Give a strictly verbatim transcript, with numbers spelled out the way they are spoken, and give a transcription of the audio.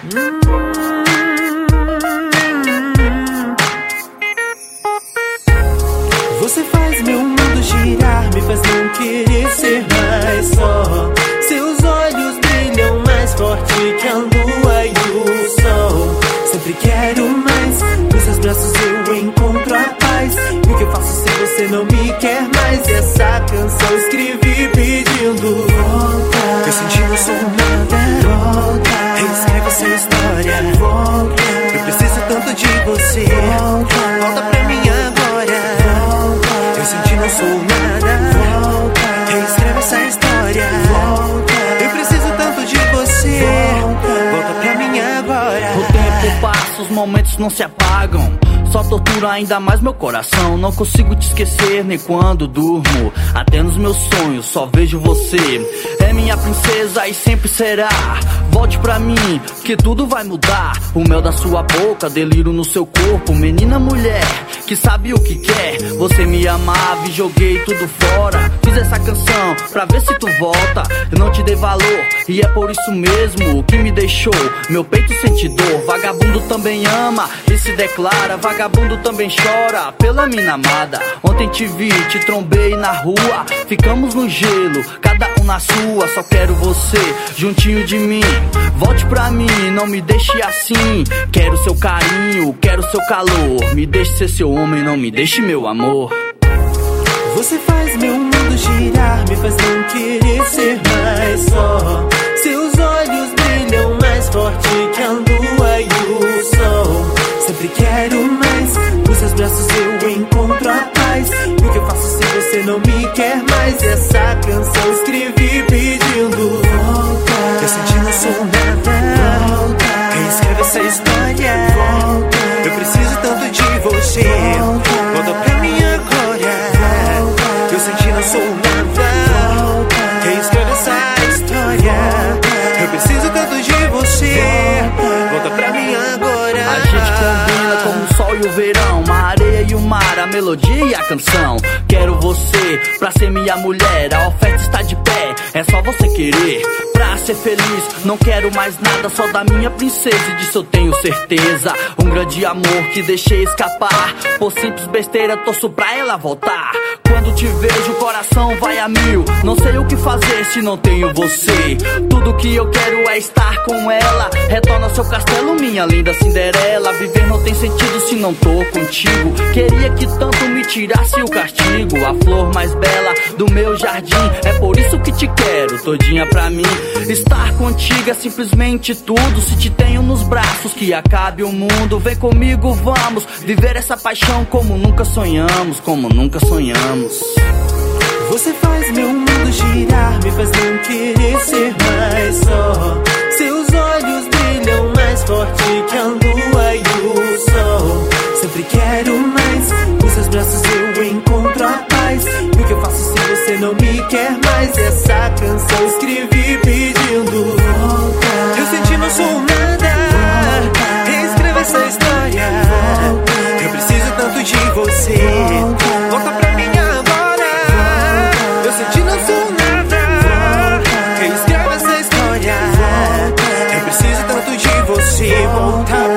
Você faz meu mundo girar, me faz não querer ser mais só. Seus olhos brilham mais forte que a lua e o sol. Sempre quero mais, nos seus braços eu encontro a paz. E o que eu faço se você não me quer mais? Essa canção escrevi pedindo volta. Eu senti não sou nada, volta. Reescreva essa história, volta. Eu preciso tanto de você, volta, volta pra mim agora, volta. Eu senti não sou nada, volta. Reescreva essa história, volta. Eu preciso tanto de você, volta, volta pra mim agora. O tempo passa, os momentos não se apagam, só tortura ainda mais meu coração. Não consigo te esquecer nem quando durmo, até nos meus sonhos só vejo você. É minha princesa e sempre será. Volte pra mim, que tudo vai mudar. O mel da sua boca, delírio no seu corpo. Menina mulher, que sabe o que quer. Você me amava e joguei tudo fora. Fiz essa canção pra ver se tu volta. Eu não te dei valor e é por isso mesmo que me deixou. Meu peito sente dor. Vagabundo também ama e se declara. Vagabundo também chora pela mina amada. Ontem te vi, te trombei na rua. Ficamos no gelo, cada um na sua. Só quero você juntinho de mim. Volte pra mim, não me deixe assim. Quero seu carinho, quero seu calor. Me deixe ser seu homem, não me deixe meu amor. Você faz meu mundo girar, me faz não querer ser mais só. Seus olhos brilham mais forte que a lua e o sol. Sempre quero mais, nos seus braços eu encontro a paz. E o que eu faço se você não me quer mais? Essa canção escrevi pedindo volta. Eu senti não sou nada, volta. Reescreve essa história, volta. Eu preciso tanto de você, volta, volta pra mim agora, volta. Eu senti não sou nada, volta. Reescreve essa história. Eu preciso tanto de você, volta, volta pra mim agora. A gente combina como o sol e o verão, a areia e o mar, a melodia e a canção. Quero você pra ser minha mulher, a oferta está de pé, é só você querer. Pra ser feliz, não quero mais nada, só da minha princesa, e disso eu tenho certeza. Um grande amor que deixei escapar, por simples besteira torço pra ela voltar. Quando te vejo o coração vai a mil, não sei o que fazer se não tenho você. Tudo que eu quero é estar com ela. Retorna ao seu castelo, minha linda Cinderela. Viver não tem sentido se não tô contigo. Queria que tanto me tirasse o castigo. A flor mais bela do meu jardim, é por isso que te quero todinha pra mim. Estar contigo é simplesmente tudo. Se te tenho nos braços, que acabe o mundo. Vem comigo, vamos viver essa paixão como nunca sonhamos, como nunca sonhamos. Você faz meu mundo girar, me faz não querer ser mais só. Seus olhos brilham mais forte que a lua e o sol. Sempre quero mais, nos seus braços eu encontro a paz. E o que eu faço se você não me quer mais? Essa canção escrevi pedindo volta. Eu senti não sou nada, volta. Reescreva essa história, volta. Eu preciso tanto de você, volta, volta pra mim agora, volta. Eu senti não sou nada, volta. Reescreva essa história, volta. Eu preciso tanto de você, volta.